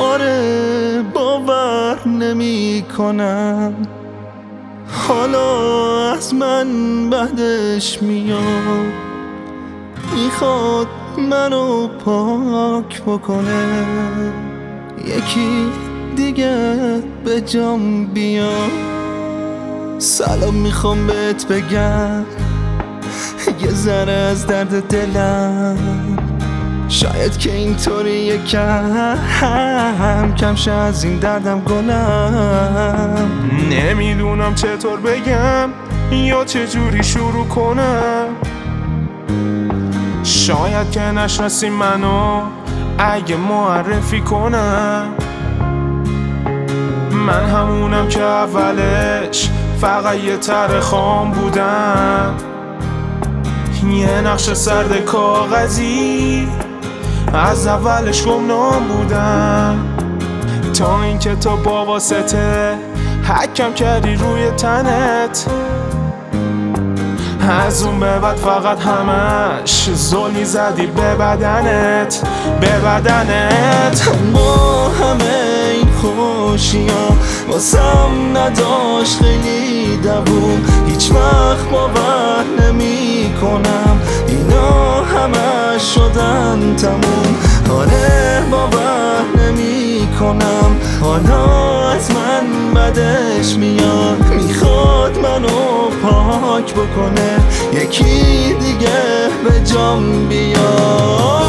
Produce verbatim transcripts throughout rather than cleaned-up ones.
آره باور نمی کنم حالا از من بعدش میاد، میخواد منو پاک بکنه، یکی دیگه به جام بیاد. سلام میخوام بهت بگم یه ذره از درد دلم، شاید که اینطوری یکم کم شه از این دردم گلم. نمیدونم چطور بگم یا چجوری شروع کنم، شاید که نشناسی منو اگه معرفی کنم. من همونم که اولش فقط یه تره خام بودم، یه نقش سرد کاغذی از اولش گمنام بودم، تا اینکه تو با واسطه حکم کردی روی تنت. از اون به بعد فقط همش ظلمی زدی به بدنت به بدنت. با همه این خوشی ها واسم نداشت خیلی دووم، هیچ وقت باور نمی کنم اینا همش شدن تموم. آره باور نمی کنم حالا از من بدش میاد، میخواد منو پاک بکنه، یکی دیگه به جام بیاد.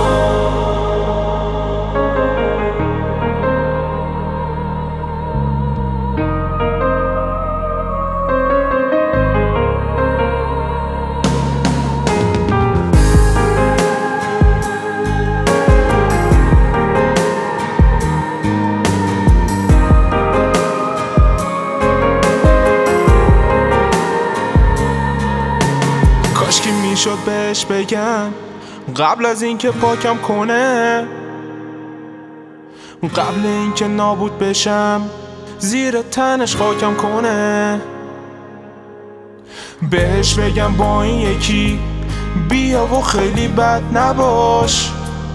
کاشکی میشد بهش بگم قبل از اینکه پاکم کنه، قبل اینکه نابود بشم زیر تنش خاکم کنه، بهش بگم با این یکی بیا و خیلی بد نباش،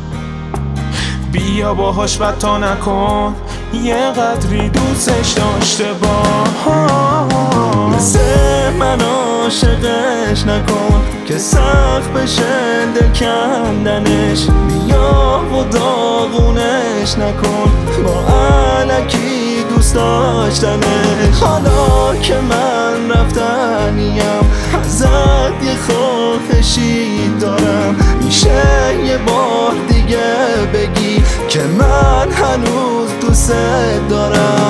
بیا باهاش بدتا نکن، یه قدری دوستش داشته باش. مثل من عاشقش نکن که سخت بشه دل کندنش، بیا و داغونش نکن با الکی دوست داشتنش. حالا که من رفتنیم ازت یه خواهشی دارم، میشه یه بار دیگه بگی که من هنوز دوست دارم.